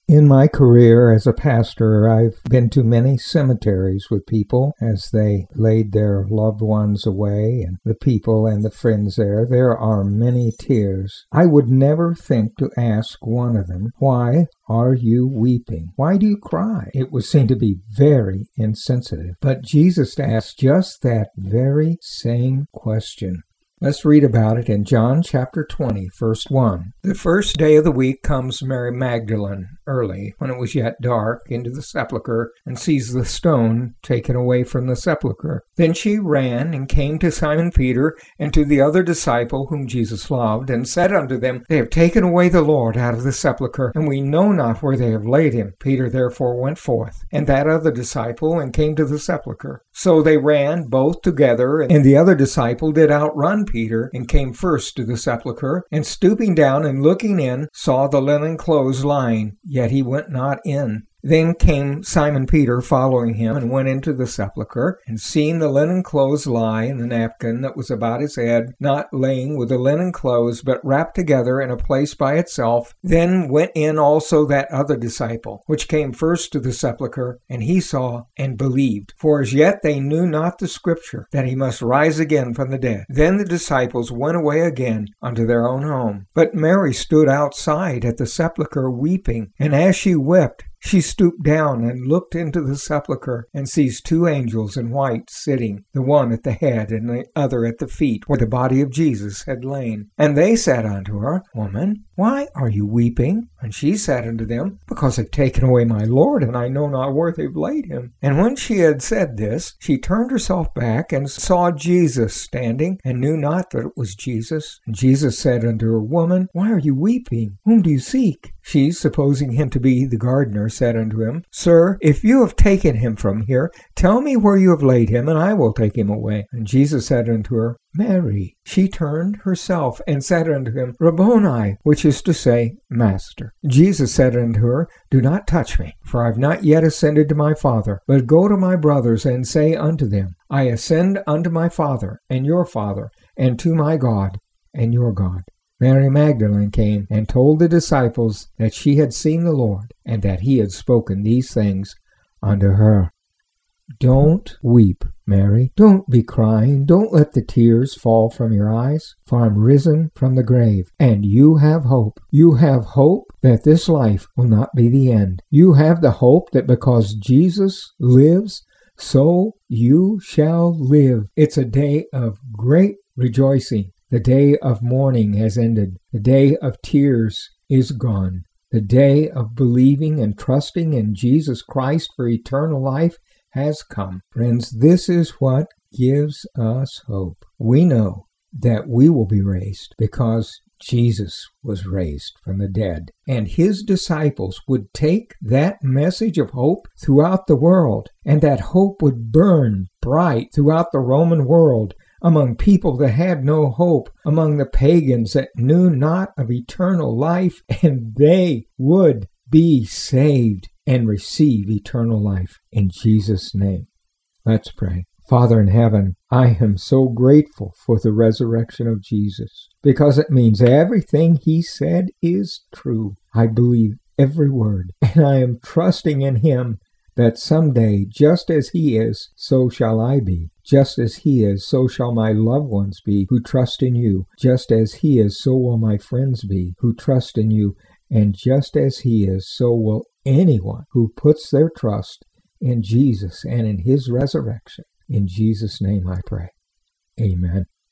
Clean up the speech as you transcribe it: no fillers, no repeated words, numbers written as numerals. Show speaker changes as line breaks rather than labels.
In my career as a pastor, I've been to many cemeteries with people as they laid their loved ones away, and the people and the friends there. There are many tears. I would never think to ask one of them, "Why are you weeping? Why do you cry?" It would seem to be very insensitive. But Jesus asked just that very same question. Let's read about it in John chapter 20, verse 1. The first day of the week comes Mary Magdalene early, when it was yet dark, into the sepulchre, and sees the stone taken away from the sepulchre. Then she ran and came to Simon Peter and to the other disciple whom Jesus loved, and said unto them, "They have taken away the Lord out of the sepulchre, and we know not where they have laid him." Peter therefore went forth, and that other disciple, and came to the sepulchre. So they ran both together, and the other disciple did outrun Peter, and came first to the sepulchre, and stooping down and looking in, saw the linen clothes lying, yet he went not in. Then came Simon Peter following him, and went into the sepulchre, and seeing the linen clothes lie, and the napkin that was about his head, not laying with the linen clothes, but wrapped together in a place by itself, then went in also that other disciple, which came first to the sepulchre, and he saw and believed. For as yet they knew not the scripture, that he must rise again from the dead. Then the disciples went away again unto their own home. But Mary stood outside at the sepulchre weeping, and as she wept, she stooped down and looked into the sepulchre, and sees two angels in white sitting, the one at the head and the other at the feet, where the body of Jesus had lain. And they said unto her, "Woman, why are you weeping?" And she said unto them, "Because they've taken away my Lord, and I know not where they've laid him." And when she had said this, she turned herself back, and saw Jesus standing, and knew not that it was Jesus. And Jesus said unto her, "Woman, why are you weeping? Whom do you seek?" She, supposing him to be the gardener, said unto him, "Sir, if you have taken him from here, tell me where you have laid him, and I will take him away." And Jesus said unto her, "Mary." She turned herself and said unto him, "Rabboni," which is to say, Master. Jesus said unto her, "Do not touch me, for I have not yet ascended to my Father, but go to my brothers and say unto them, I ascend unto my Father and your Father, and to my God and your God." Mary Magdalene came and told the disciples that she had seen the Lord, and that he had spoken these things unto her. Don't weep, Mary. Don't be crying. Don't let the tears fall from your eyes, for I'm risen from the grave, and you have hope. You have hope that this life will not be the end. You have the hope that because Jesus lives, so you shall live. It's a day of great rejoicing. The day of mourning has ended. The day of tears is gone. The day of believing and trusting in Jesus Christ for eternal life has come. Friends, this is what gives us hope. We know that we will be raised because Jesus was raised from the dead. And his disciples would take that message of hope throughout the world, and that hope would burn bright throughout the Roman world, among people that had no hope, among the pagans that knew not of eternal life, and they would be saved and receive eternal life in Jesus' name. Let's pray. Father in heaven, I am so grateful for the resurrection of Jesus, because it means everything he said is true. I believe every word, and I am trusting in him that someday, just as he is, so shall I be. Just as he is, so shall my loved ones be who trust in you. Just as he is, so will my friends be who trust in you. And just as he is, so will anyone who puts their trust in Jesus and in his resurrection. In Jesus' name I pray. Amen.